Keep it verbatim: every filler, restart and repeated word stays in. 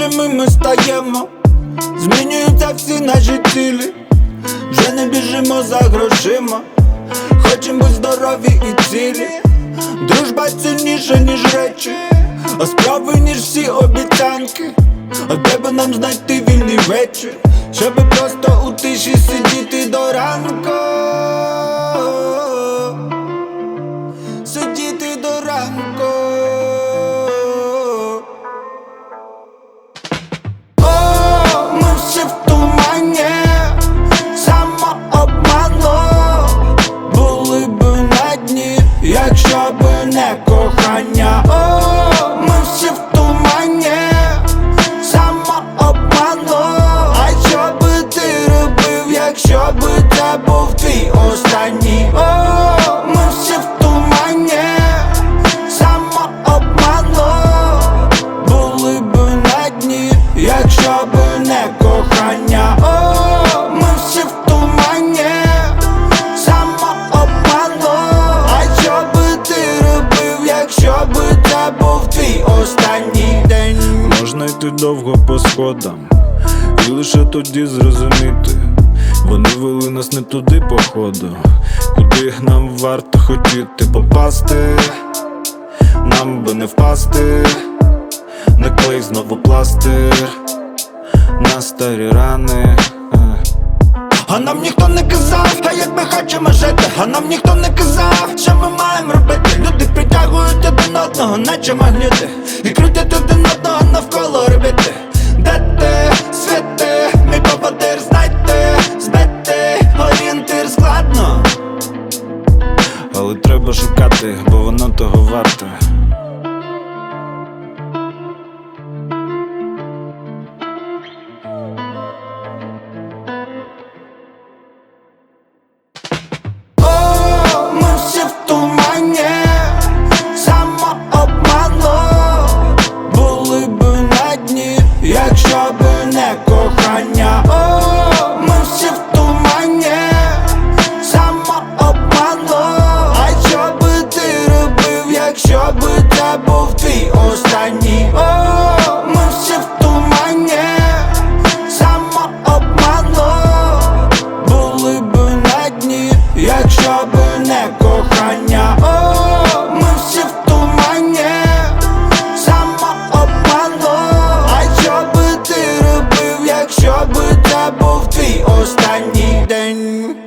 іншими ми стаємо, змінюються всі наші цілі. Вже не біжимо за грошима, хочем бути здорові і цілі. Дружба цінніша, ніж речі, а справи, ніж всі обіцянки. А де би нам знайти вільний вечір, щоби просто у тиші сидіти до ранку. Сидіти до ранку. О, ми всі в тумані самообману. Були б на дні, якщо б не кохання. О, ми всі в тумані самообману. А що би ти робив, якщо би це був твій останній? О, ми всі в тумані самообману. Були б на дні, якщо б не кохання. О, ми всі в тумані самообману. А що би ти робив, якщо би це був твій останній день? Можна йти довго по сходам і лише тоді зрозуміти, вони вели нас не туди походу, куди нам варто хотіти попасти. Нам би не впасти, на клей знову пластир, на старі рани. А нам ніхто не казав, а як ми хочемо жити. А нам ніхто не казав, що ми маємо робити. Люди притягують один одного, наче магніти, і крутять один одного навколо орбіти. Де ти, світи, мій поводир, знайти, збити орієнтир складно, Але треба шукати, бо воно того варте. О, ми всі в тумані самообману. Були б на дні, якщо б не кохання. О, ми всі в тумані самообману. А що би ти робив, якщо би це був твій останній? О, ми всі в тумані самообману. Були б на дні, якщо б не кохання. О, ми всі в тумані самообману. А що би ти робив, якщо би це був твій останній день?